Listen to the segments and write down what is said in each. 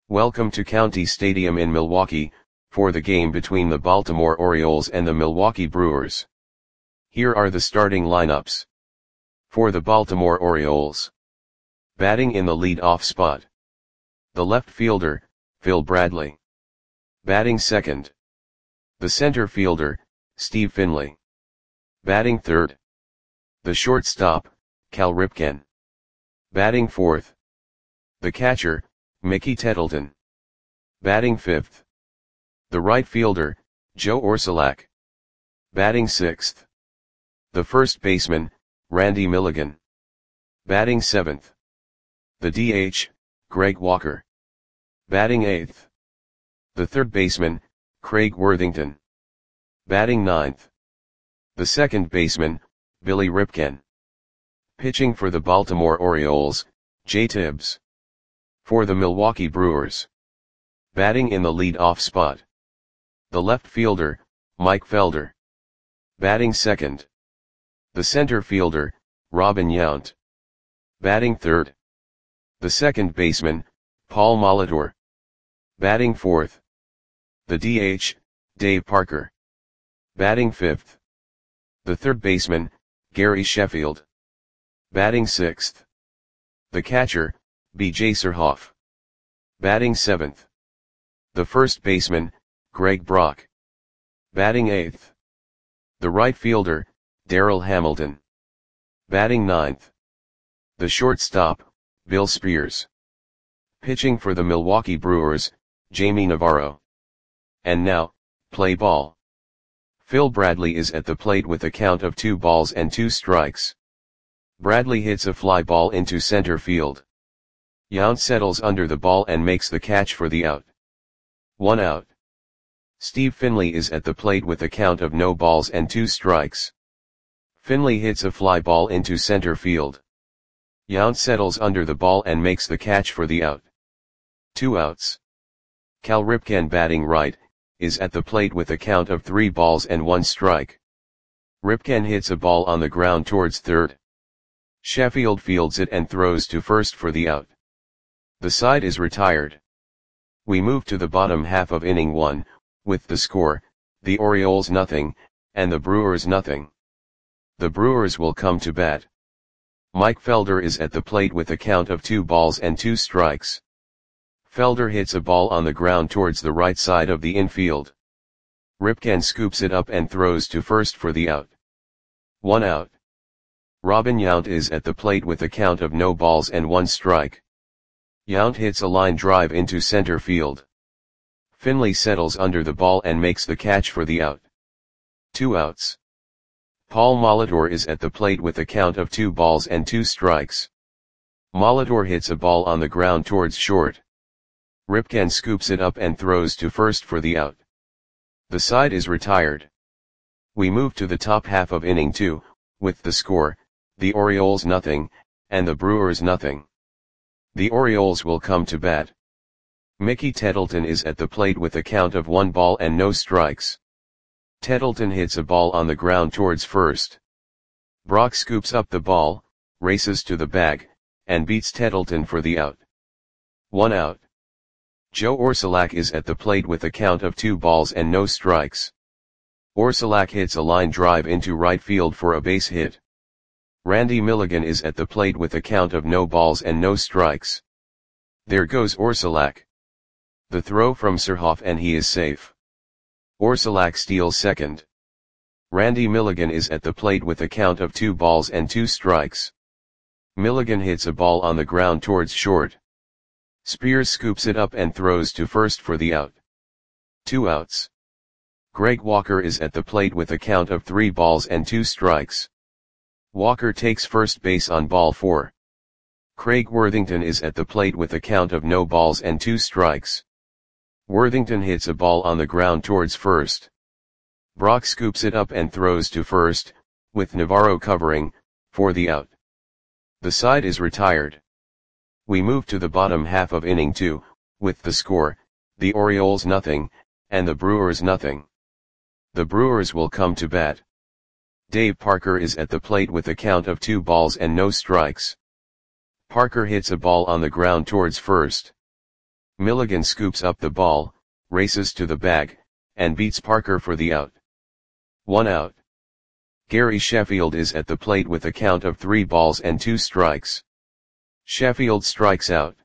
Welcome to County Stadium in Milwaukee, for the game between the Baltimore Orioles and the Milwaukee Brewers. Here are the starting lineups. For the Baltimore Orioles. Batting in the lead-off spot. The left fielder, Phil Bradley. Batting second. The center fielder, Steve Finley. Batting third. The shortstop, Cal Ripken. Batting fourth. The catcher, Mickey Tettleton. Batting fifth. The right fielder, Joe Orsulak. Batting sixth. The first baseman, Randy Milligan. Batting seventh. The DH, Greg Walker. Batting eighth. The third baseman, Craig Worthington. Batting ninth. The second baseman, Billy Ripken. Pitching for the Baltimore Orioles, Jay Tibbs. For the Milwaukee Brewers. Batting in the lead-off spot. The left fielder, Mike Felder. Batting second. The center fielder, Robin Yount. Batting third. The second baseman, Paul Molitor. Batting fourth. The DH, Dave Parker. Batting fifth. The third baseman, Gary Sheffield. Batting sixth. The catcher, B.J. Surhoff. Batting seventh. The first baseman, Greg Brock. Batting eighth. The right fielder, Darryl Hamilton. Batting ninth. The shortstop, Bill Spears. Pitching for the Milwaukee Brewers, Jamie Navarro. And now, play ball. Phil Bradley is at the plate with a count of 2 balls and 2 strikes. Bradley hits a fly ball into center field. Yount settles under the ball and makes the catch for the out. 1 out. Steve Finley is at the plate with a count of no balls and 2 strikes. Finley hits a fly ball into center field. Yount settles under the ball and makes the catch for the out. 2 outs. Cal Ripken, batting right, is at the plate with a count of 3 balls and 1 strike. Ripken hits a ball on the ground towards third. Sheffield fields it and throws to first for the out. The side is retired. We move to the bottom half of inning 1, with the score, the Orioles nothing, and the Brewers nothing. The Brewers will come to bat. Mike Felder is at the plate with a count of 2 balls and 2 strikes. Felder hits a ball on the ground towards the right side of the infield. Ripken scoops it up and throws to first for the out. 1 out. Robin Yount is at the plate with a count of no balls and 1 strike. Yount hits a line drive into center field. Finley settles under the ball and makes the catch for the out. 2 outs. Paul Molitor is at the plate with a count of 2 balls and 2 strikes. Molitor hits a ball on the ground towards short. Ripken scoops it up and throws to first for the out. The side is retired. We move to the top half of inning 2, with the score, the Orioles nothing, and the Brewers nothing. The Orioles will come to bat. Mickey Tettleton is at the plate with a count of 1 ball and no strikes. Tettleton hits a ball on the ground towards first. Brock scoops up the ball, races to the bag, and beats Tettleton for the out. 1 out. Joe Orsulak is at the plate with a count of 2 balls and no strikes. Orsulak hits a line drive into right field for a base hit. Randy Milligan is at the plate with a count of no balls and no strikes. There goes Orsulak. The throw from Surhoff and he is safe. Orsulak steals second. Randy Milligan is at the plate with a count of 2 balls and 2 strikes. Milligan hits a ball on the ground towards short. Spears scoops it up and throws to first for the out. 2 outs. Greg Walker is at the plate with a count of 3 balls and 2 strikes. Walker takes first base on ball 4. Craig Worthington is at the plate with a count of no balls and 2 strikes. Worthington hits a ball on the ground towards first. Brock scoops it up and throws to first, with Navarro covering, for the out. The side is retired. We move to the bottom half of inning 2, with the score, the Orioles nothing, and the Brewers nothing. The Brewers will come to bat. Dave Parker is at the plate with a count of 2 balls and no strikes. Parker hits a ball on the ground towards first. Milligan scoops up the ball, races to the bag, and beats Parker for the out. 1 out. Gary Sheffield is at the plate with a count of 3 balls and 2 strikes. Sheffield strikes out.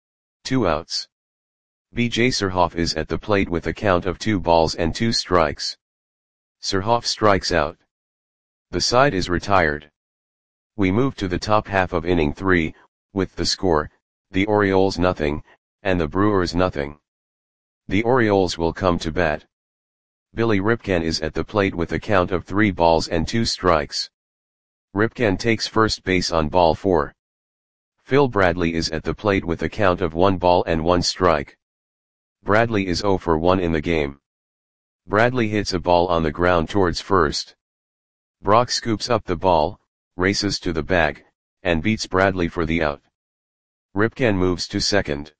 2 outs. B.J. Surhoff is at the plate with a count of 2 balls and 2 strikes. Surhoff strikes out. The side is retired. We move to the top half of inning 3, with the score, the Orioles nothing, and the Brewers nothing. The Orioles will come to bat. Billy Ripken is at the plate with a count of 3 balls and 2 strikes. Ripken takes first base on ball 4. Phil Bradley is at the plate with a count of 1 ball and 1 strike. Bradley is 0 for 1 in the game. Bradley hits a ball on the ground towards first. Brock scoops up the ball, races to the bag, and beats Bradley for the out. Ripken moves to second.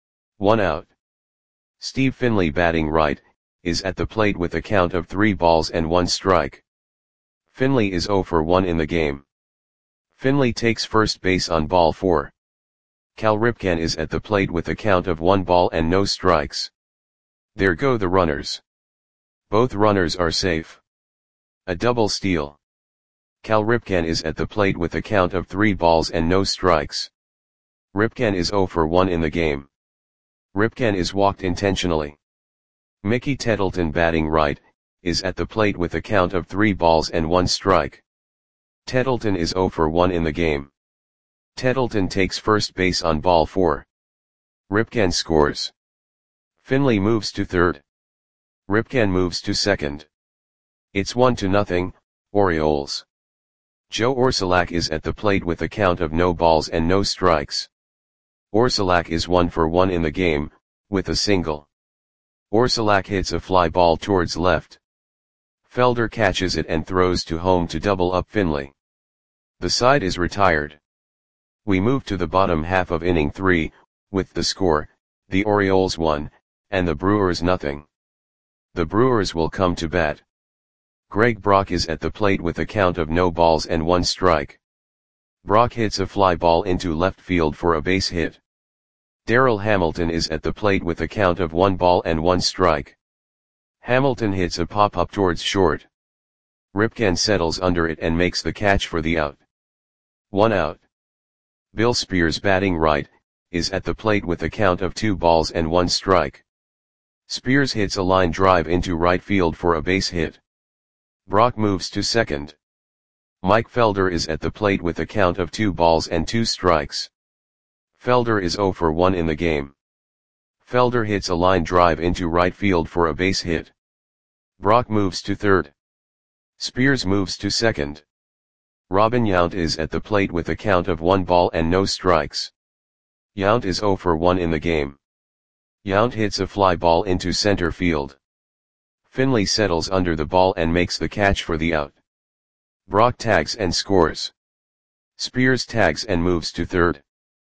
1 out. Steve Finley, batting right, is at the plate with a count of 3 balls and 1 strike. Finley is 0 for 1 in the game. Finley takes first base on ball 4. Cal Ripken is at the plate with a count of 1 ball and no strikes. There go the runners. Both runners are safe. A double steal. Cal Ripken is at the plate with a count of 3 balls and no strikes. Ripken is 0 for 1 in the game. Ripken is walked intentionally. Mickey Tettleton, batting right, is at the plate with a count of 3 balls and 1 strike. Tettleton is 0 for 1 in the game. Tettleton takes first base on ball 4. Ripken scores. Finley moves to third. Ripken moves to second. It's 1-0, Orioles. Joe Orsulak is at the plate with a count of no balls and no strikes. Orsulak is 1 for 1 in the game, with a single. Orsulak hits a fly ball towards left. Felder catches it and throws to home to double up Finley. The side is retired. We move to the bottom half of inning 3, with the score, the Orioles 1, and the Brewers nothing. The Brewers will come to bat. Greg Brock is at the plate with a count of no balls and 1 strike. Brock hits a fly ball into left field for a base hit. Darrell Hamilton is at the plate with a count of 1 ball and 1 strike. Hamilton hits a pop-up towards short. Ripken settles under it and makes the catch for the out. 1 out. Bill Spears, batting right, is at the plate with a count of 2 balls and 1 strike. Spears hits a line drive into right field for a base hit. Brock moves to second. Mike Felder is at the plate with a count of 2 balls and 2 strikes. Felder is 0 for 1 in the game. Felder hits a line drive into right field for a base hit. Brock moves to third. Spears moves to second. Robin Yount is at the plate with a count of 1 ball and no strikes. Yount is 0 for 1 in the game. Yount hits a fly ball into center field. Finley settles under the ball and makes the catch for the out. Brock tags and scores. Spears tags and moves to third.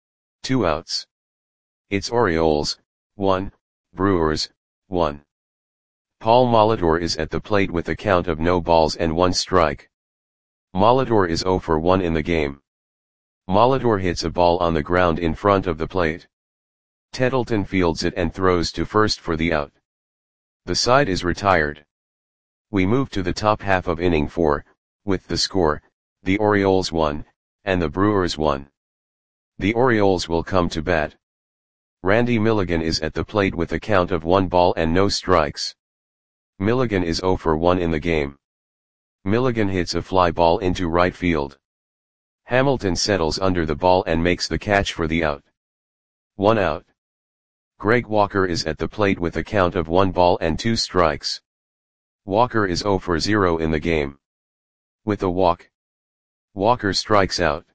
2 outs. It's Orioles 1, Brewers 1. Paul Molitor is at the plate with a count of no balls and 1 strike. Molitor is 0 for 1 in the game. Molitor hits a ball on the ground in front of the plate. Tettleton fields it and throws to first for the out. The side is retired. We move to the top half of inning 4, with the score, the Orioles 1, and the Brewers 1. The Orioles will come to bat. Randy Milligan is at the plate with a count of 1 ball and no strikes. Milligan is 0 for 1 in the game. Milligan hits a fly ball into right field. Hamilton settles under the ball and makes the catch for the out. 1 out. Greg Walker is at the plate with a count of 1 ball and 2 strikes. Walker is 0 for 0 in the game. With a walk, Walker strikes out.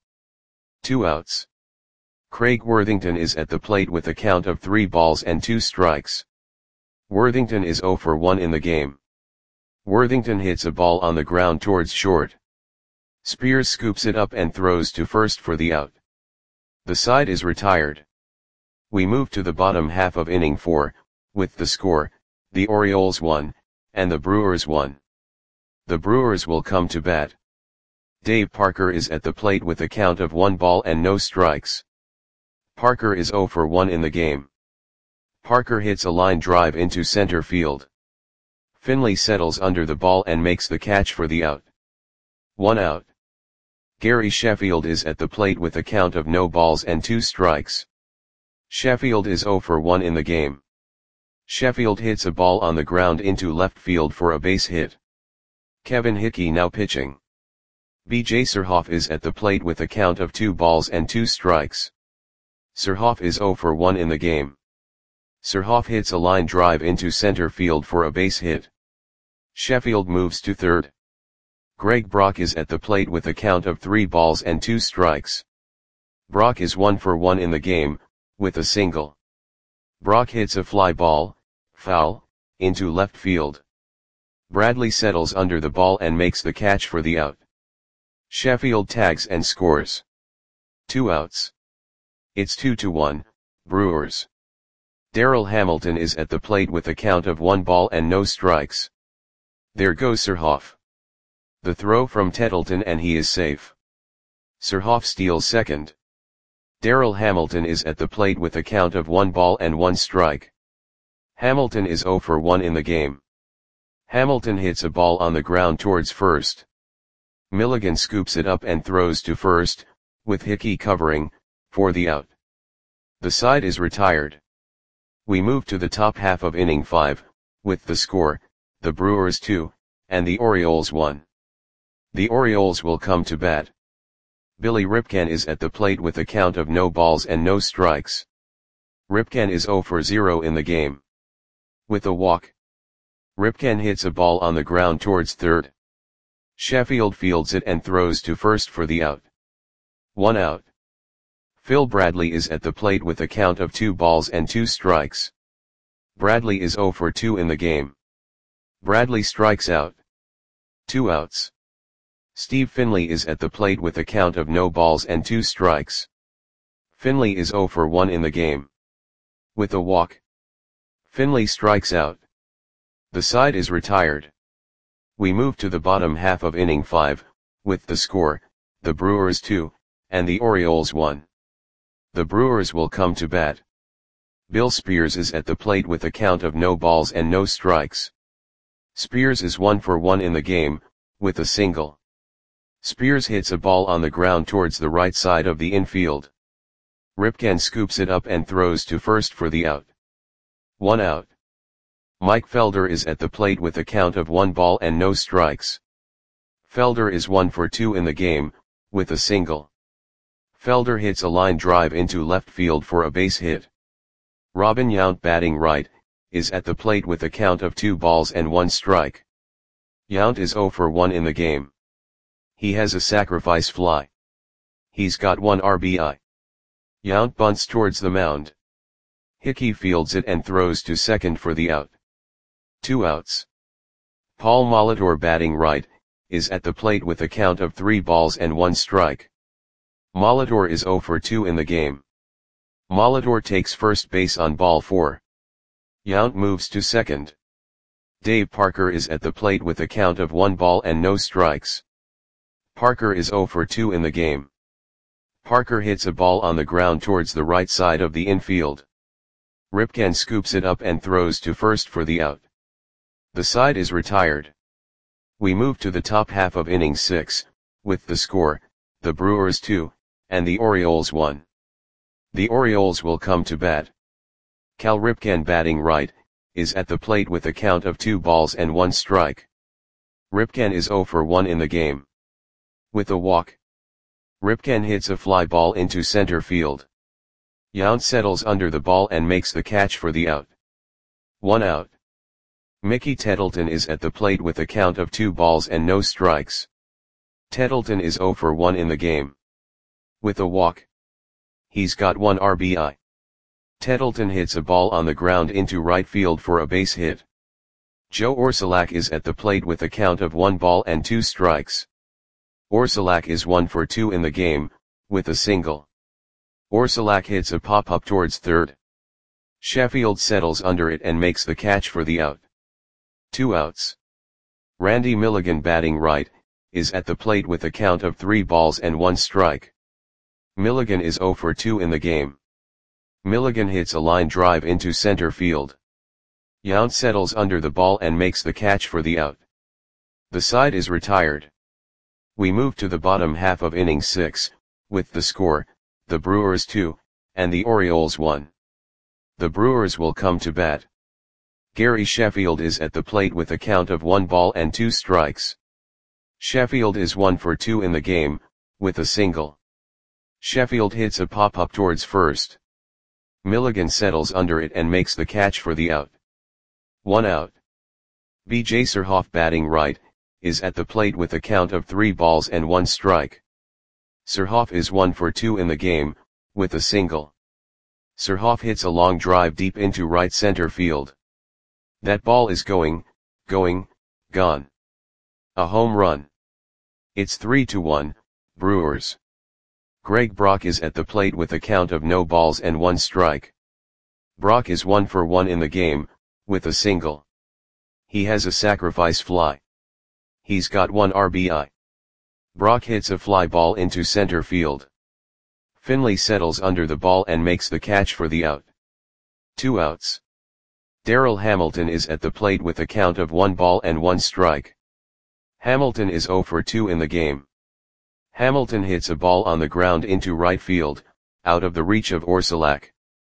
2 outs. Craig Worthington is at the plate with a count of 3 balls and 2 strikes. Worthington is 0 for 1 in the game. Worthington hits a ball on the ground towards short. Spears scoops it up and throws to first for the out. The side is retired. We move to the bottom half of inning 4, with the score, the Orioles 1, and the Brewers 1. The Brewers will come to bat. Dave Parker is at the plate with a count of 1 ball and no strikes. Parker is 0 for 1 in the game. Parker hits a line drive into center field. Finley settles under the ball and makes the catch for the out. 1 out. Gary Sheffield is at the plate with a count of no balls and 2 strikes. Sheffield is 0 for 1 in the game. Sheffield hits a ball on the ground into left field for a base hit. Kevin Hickey now pitching. B.J. Surhoff is at the plate with a count of 2 balls and 2 strikes. Surhoff is 0 for 1 in the game. Surhoff hits a line drive into center field for a base hit. Sheffield moves to third. Greg Brock is at the plate with a count of 3 balls and 2 strikes. Brock is 1 for 1 in the game, with a single. Brock hits a fly ball, foul, into left field. Bradley settles under the ball and makes the catch for the out. Sheffield tags and scores. 2 outs. It's 2-1, Brewers. Darryl Hamilton is at the plate with a count of 1 ball and no strikes. There goes Surhoff. The throw from Tettleton and he is safe. Surhoff steals second. Darryl Hamilton is at the plate with a count of 1 ball and 1 strike. Hamilton is 0 for 1 in the game. Hamilton hits a ball on the ground towards first. Milligan scoops it up and throws to first, with Hickey covering, for the out. The side is retired. We move to the top half of inning 5, with the score, the Brewers 2, and the Orioles 1. The Orioles will come to bat. Billy Ripken is at the plate with a count of no balls and no strikes. Ripken is 0 for 0 in the game. With a walk. Ripken hits a ball on the ground towards third. Sheffield fields it and throws to first for the out. 1 out. Phil Bradley is at the plate with a count of 2 balls and 2 strikes. Bradley is 0 for 2 in the game. Bradley strikes out. 2 outs. Steve Finley is at the plate with a count of no balls and 2 strikes. Finley is 0 for 1 in the game. With a walk. Finley strikes out. The side is retired. We move to the bottom half of inning 5, with the score, the Brewers 2, and the Orioles 1. The Brewers will come to bat. Bill Spears is at the plate with a count of no balls and no strikes. Spears is 1 for 1 in the game, with a single. Spears hits a ball on the ground towards the right side of the infield. Ripken scoops it up and throws to first for the out. 1 out. Mike Felder is at the plate with a count of 1 ball and no strikes. Felder is 1 for 2 in the game, with a single. Felder hits a line drive into left field for a base hit. Robin Yount, batting right, is at the plate with a count of 2 balls and 1 strike. Yount is 0 for 1 in the game. He has a sacrifice fly. He's got 1 RBI. Yount bunts towards the mound. Hickey fields it and throws to second for the out. 2 outs. Paul Molitor, batting right, is at the plate with a count of 3 balls and 1 strike. Molitor is 0 for 2 in the game. Molitor takes first base on ball 4. Yount moves to second. Dave Parker is at the plate with a count of 1 ball and no strikes. Parker is 0 for 2 in the game. Parker hits a ball on the ground towards the right side of the infield. Ripken scoops it up and throws to first for the out. The side is retired. We move to the top half of inning 6, with the score, the Brewers 2, and the Orioles 1. The Orioles will come to bat. Cal Ripken, batting right, is at the plate with a count of 2 balls and 1 strike. Ripken is 0 for 1 in the game. With a walk. Ripken hits a fly ball into center field. Yount settles under the ball and makes the catch for the out. 1 out. Mickey Tettleton is at the plate with a count of 2 balls and no strikes. Tettleton is 0 for 1 in the game. With a walk. He's got 1 RBI. Tettleton hits a ball on the ground into right field for a base hit. Joe Orsulak is at the plate with a count of 1 ball and 2 strikes. Orsulak is 1 for 2 in the game, with a single. Orsulak hits a pop-up towards third. Sheffield settles under it and makes the catch for the out. 2 outs. Randy Milligan, batting right, is at the plate with a count of 3 balls and 1 strike. Milligan is 0 for 2 in the game. Milligan hits a line drive into center field. Yount settles under the ball and makes the catch for the out. The side is retired. We move to the bottom half of inning 6, with the score, the Brewers 2, and the Orioles 1. The Brewers will come to bat. Gary Sheffield is at the plate with a count of 1 ball and 2 strikes. Sheffield is 1 for 2 in the game, with a single. Sheffield hits a pop-up towards first. Milligan settles under it and makes the catch for the out. 1 out. B.J. Surhoff, batting right, is at the plate with a count of 3 balls and 1 strike. Surhoff is 1 for 2 in the game, with a single. Surhoff hits a long drive deep into right center field. That ball is gone. A home run. It's 3-1, Brewers. Greg Brock is at the plate with a count of no balls and 1 strike. Brock is 1 for 1 in the game, with a single. He has a sacrifice fly. He's got 1 RBI. Brock hits a fly ball into center field. Finley settles under the ball and makes the catch for the out. 2 outs. Darryl Hamilton is at the plate with a count of 1 ball and 1 strike. Hamilton is 0 for 2 in the game. Hamilton hits a ball on the ground into right field, out of the reach of Orsulak.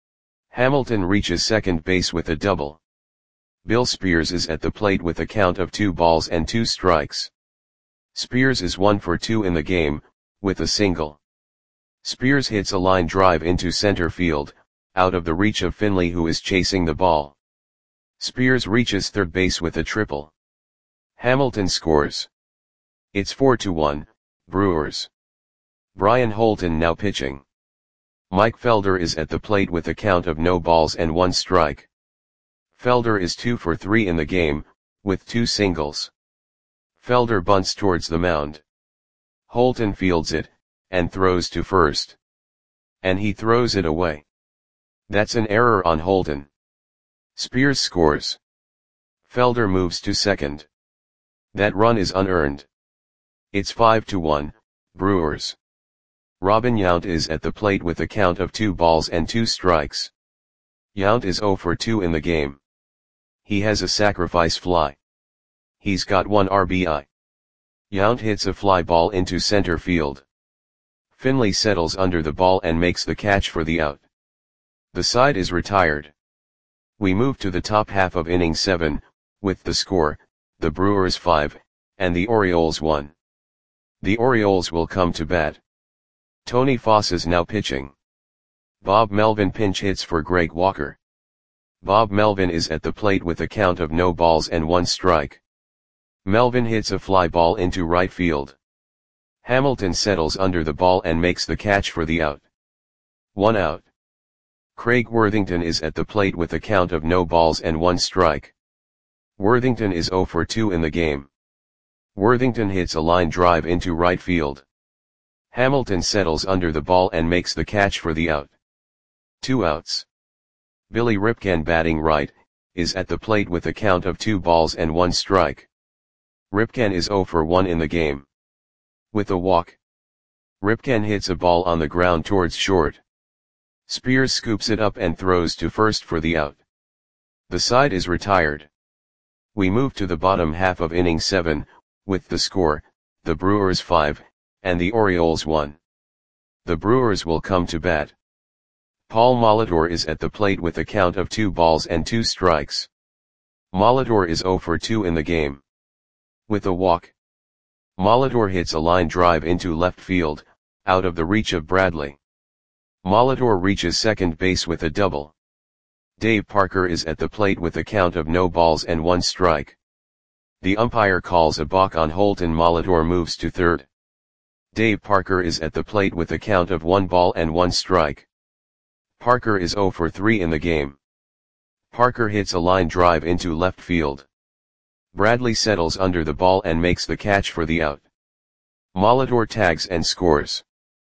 Hamilton reaches second base with a double. Bill Spears is at the plate with a count of 2 balls and 2 strikes. Spears is 1 for 2 in the game, with a single. Spears hits a line drive into center field, out of the reach of Finley, who is chasing the ball. Spears reaches third base with a triple. Hamilton scores. It's 4-1, Brewers. Brian Holton now pitching. Mike Felder is at the plate with a count of no balls and 1 strike. Felder is 2 for 3 in the game, with 2 singles. Felder bunts towards the mound. Holton fields it, and throws to first. And he throws it away. That's an error on Holton. Spears scores. Felder moves to second. That run is unearned. It's 5-1, Brewers. Robin Yount is at the plate with a count of 2 balls and 2 strikes. Yount is 0 for 2 in the game. He has a sacrifice fly. He's got 1 RBI. Yount hits a fly ball into center field. Finley settles under the ball and makes the catch for the out. The side is retired. We move to the top half of inning 7, with the score, the Brewers 5, and the Orioles 1. The Orioles will come to bat. Tony Foss is now pitching. Bob Melvin pinch hits for Greg Walker. Bob Melvin is at the plate with a count of no balls and 1 strike. Melvin hits a fly ball into right field. Hamilton settles under the ball and makes the catch for the out. 1 out. Craig Worthington is at the plate with a count of no balls and 1 strike. Worthington is 0 for 2 in the game. Worthington hits a line drive into right field. Hamilton settles under the ball and makes the catch for the out. 2 outs. Billy Ripken, batting right, is at the plate with a count of 2 balls and 1 strike. Ripken is 0 for 1 in the game. With a walk. Ripken hits a ball on the ground towards short. Spears scoops it up and throws to first for the out. The side is retired. We move to the bottom half of inning 7, with the score, the Brewers 5, and the Orioles 1. The Brewers will come to bat. Paul Molitor is at the plate with a count of 2 balls and 2 strikes. Molitor is 0 for 2 in the game. With a walk. Molitor hits a line drive into left field, out of the reach of Bradley. Molitor reaches second base with a double. Dave Parker is at the plate with a count of no balls and 1 strike. The umpire calls a balk on Holton. Molitor moves to third. Dave Parker is at the plate with a count of 1 ball and 1 strike. Parker is 0 for 3 in the game. Parker hits a line drive into left field. Bradley settles under the ball and makes the catch for the out. Molitor tags and scores.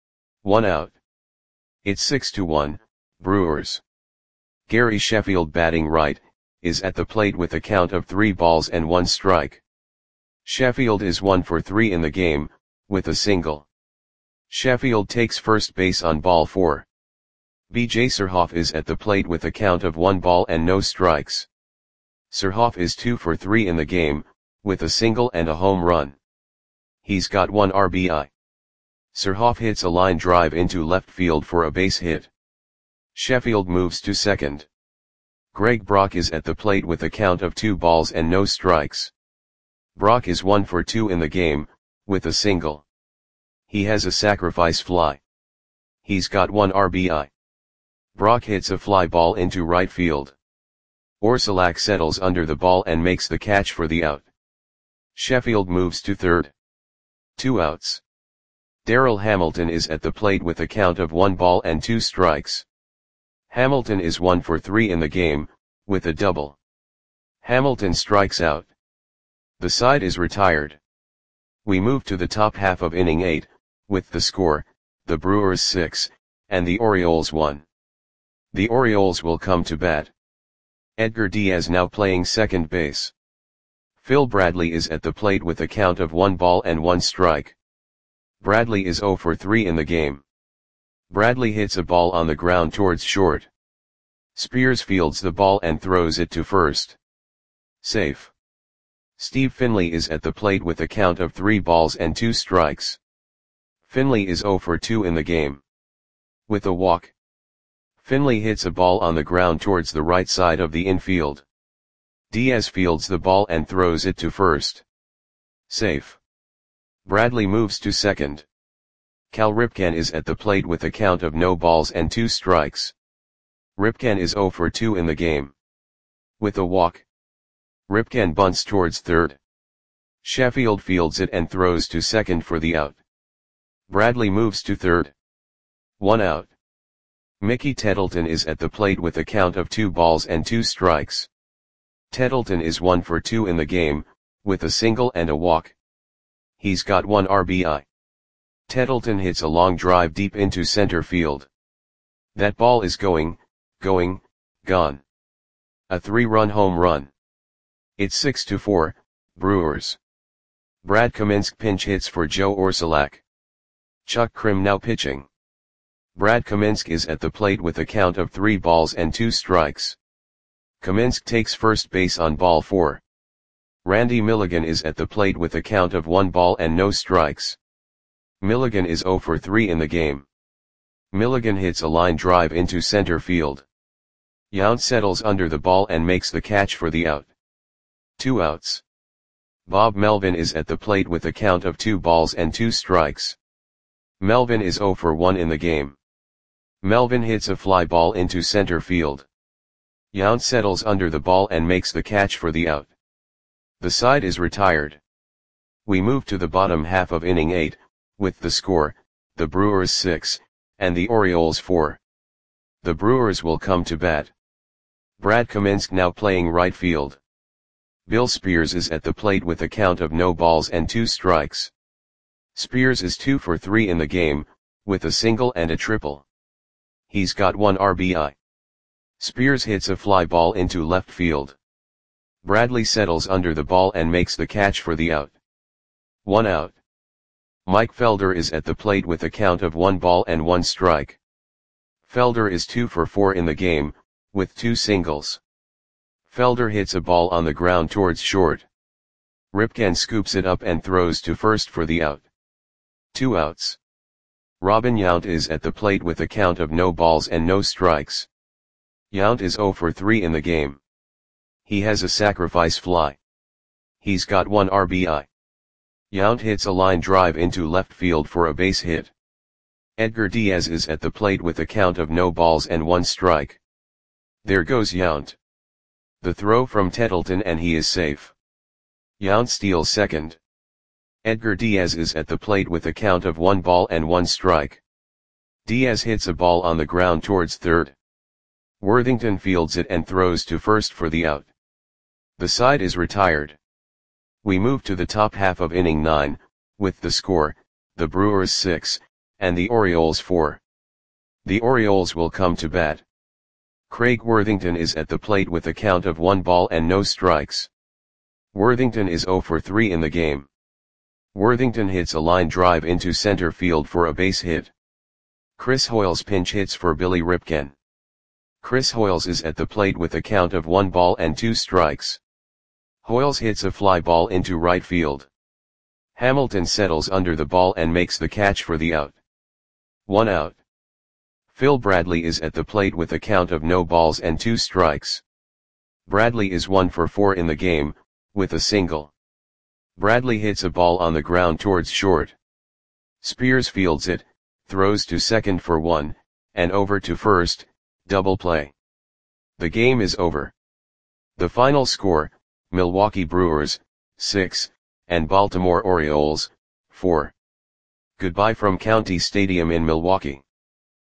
1 out. It's 6-1, Brewers. Gary Sheffield, batting right, is at the plate with a count of 3 balls and 1 strike. Sheffield is 1 for 3 in the game, with a single. Sheffield takes first base on ball 4. B.J. Surhoff is at the plate with a count of 1 ball and no strikes. Surhoff is 2 for 3 in the game, with a single and a home run. He's got 1 RBI. Surhoff hits a line drive into left field for a base hit. Sheffield moves to second. Greg Brock is at the plate with a count of 2 balls and no strikes. Brock is 1 for 2 in the game, with a single. He has a sacrifice fly. He's got 1 RBI. Brock hits a fly ball into right field. Orsulak settles under the ball and makes the catch for the out. Sheffield moves to third. 2 outs. Darrell Hamilton is at the plate with a count of 1 ball and 2 strikes. Hamilton is 1 for 3 in the game, with a double. Hamilton strikes out. The side is retired. We move to the top half of inning 8, with the score, the Brewers 6, and the Orioles 1. The Orioles will come to bat. Edgar Diaz now playing second base. Phil Bradley is at the plate with a count of 1 ball and 1 strike. Bradley is 0 for 3 in the game. Bradley hits a ball on the ground towards short. Spears fields the ball and throws it to first. Safe. Steve Finley is at the plate with a count of 3 balls and 2 strikes. Finley is 0 for 2 in the game. With a walk. Finley hits a ball on the ground towards the right side of the infield. Diaz fields the ball and throws it to first. Safe. Bradley moves to second. Cal Ripken is at the plate with a count of no balls and 2 strikes. Ripken is 0 for 2 in the game. With a walk. Ripken bunts towards third. Sheffield fields it and throws to second for the out. Bradley moves to third. 1 out. Mickey Tettleton is at the plate with a count of 2 balls and 2 strikes. Tettleton is 1 for 2 in the game, with a single and a walk. He's got 1 RBI. Tettleton hits a long drive deep into center field. That ball is gone. A 3-run home run. It's 6-4, Brewers. Brad Kaminsky pinch hits for Joe Orsulak. Chuck Krim now pitching. Brad Kaminsky is at the plate with a count of 3 balls and 2 strikes. Kaminsky takes first base on ball 4. Randy Milligan is at the plate with a count of 1 ball and no strikes. Milligan is 0 for 3 in the game. Milligan hits a line drive into center field. Yount settles under the ball and makes the catch for the out. 2 outs. Bob Melvin is at the plate with a count of 2 balls and 2 strikes. Melvin is 0 for 1 in the game. Melvin hits a fly ball into center field. Yount settles under the ball and makes the catch for the out. The side is retired. We move to the bottom half of inning 8, with the score, the Brewers 6, and the Orioles 4. The Brewers will come to bat. Brad Kaminsky now playing right field. Bill Spears is at the plate with a count of no balls and 2 strikes. Spears is 2 for 3 in the game, with a single and a triple. He's got 1 RBI. Spears hits a fly ball into left field. Bradley settles under the ball and makes the catch for the out. 1 out. Mike Felder is at the plate with a count of 1 ball and 1 strike. Felder is 2 for 4 in the game, with 2 singles. Felder hits a ball on the ground towards short. Ripken scoops it up and throws to first for the out. 2 outs. Robin Yount is at the plate with a count of no balls and no strikes. Yount is 0 for 3 in the game. He has a sacrifice fly. He's got 1 RBI. Yount hits a line drive into left field for a base hit. Edgar Diaz is at the plate with a count of no balls and 1 strike. There goes Yount. The throw from Tettleton and he is safe. Yount steals second. Edgar Diaz is at the plate with a count of 1 ball and 1 strike. Diaz hits a ball on the ground towards third. Worthington fields it and throws to first for the out. The side is retired. We move to the top half of inning 9, with the score, the Brewers 6, and the Orioles 4. The Orioles will come to bat. Craig Worthington is at the plate with a count of 1 ball and no strikes. Worthington is 0 for 3 in the game. Worthington hits a line drive into center field for a base hit. Chris Hoiles pinch hits for Billy Ripken. Chris Hoiles is at the plate with a count of 1 ball and 2 strikes. Hoiles hits a fly ball into right field. Hamilton settles under the ball and makes the catch for the out. 1 out. Phil Bradley is at the plate with a count of no balls and 2 strikes. Bradley is 1 for 4 in the game, with a single. Bradley hits a ball on the ground towards short. Spears fields it, throws to second for 1, and over to first, double play. The game is over. The final score, Milwaukee Brewers, 6, and Baltimore Orioles, 4. Goodbye from County Stadium in Milwaukee.